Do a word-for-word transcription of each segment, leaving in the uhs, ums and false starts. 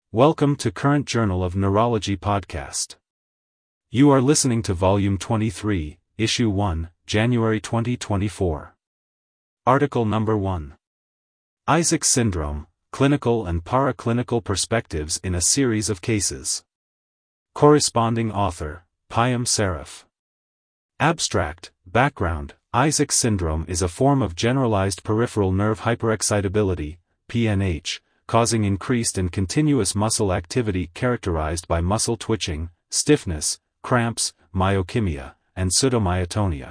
Welcome to Current Journal of Neurology podcast. You are listening to Volume twenty-three, Issue one, January twenty twenty-four. Article Number one. Isaac's Syndrome, Clinical and Paraclinical Perspectives in a Series of Cases. Corresponding author, Payam Saraf. Abstract, background, Isaac's syndrome is a form of generalized peripheral nerve hyperexcitability, P N H, causing increased and continuous muscle activity characterized by muscle twitching, stiffness, cramps, myokymia, and pseudomyotonia.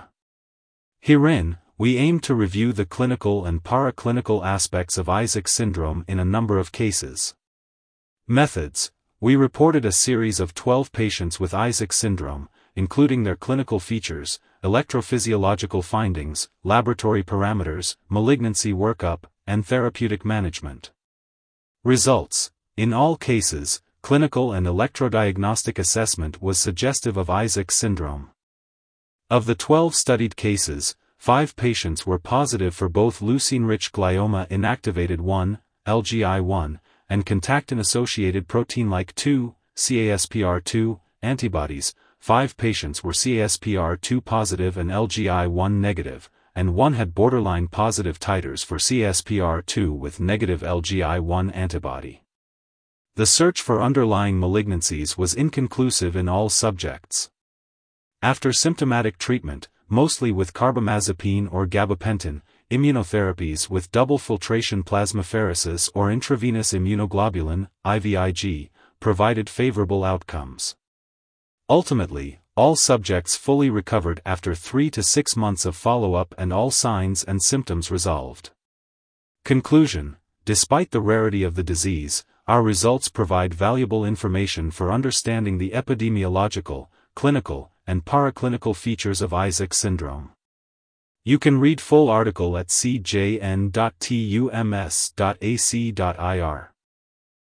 Herein, we aim to review the clinical and paraclinical aspects of Isaac's syndrome in a number of cases. Methods: we reported a series of twelve patients with Isaac's syndrome, including their clinical features, electrophysiological findings, laboratory parameters, malignancy workup, and therapeutic management. Results: in all cases, clinical and electrodiagnostic assessment was suggestive of Isaac's syndrome. Of the twelve studied cases, five patients were positive for both leucine-rich glioma inactivated one, L G I one, and contactin-associated protein-like two, C A S P R two, antibodies. Five patients were C A S P R two positive and L G I one negative, and one had borderline positive titers for C A S P R two with negative L G I one antibody. The search for underlying malignancies was inconclusive in all subjects. After symptomatic treatment, mostly with carbamazepine or gabapentin, immunotherapies with double filtration plasmapheresis or intravenous immunoglobulin, I V I G, provided favorable outcomes. Ultimately, all subjects fully recovered after three to six months of follow-up and all signs and symptoms resolved. Conclusion: despite the rarity of the disease, our results provide valuable information for understanding the epidemiological, clinical, and paraclinical features of Isaac's syndrome. You can read full article at c j n dot t u m s dot a c dot i r.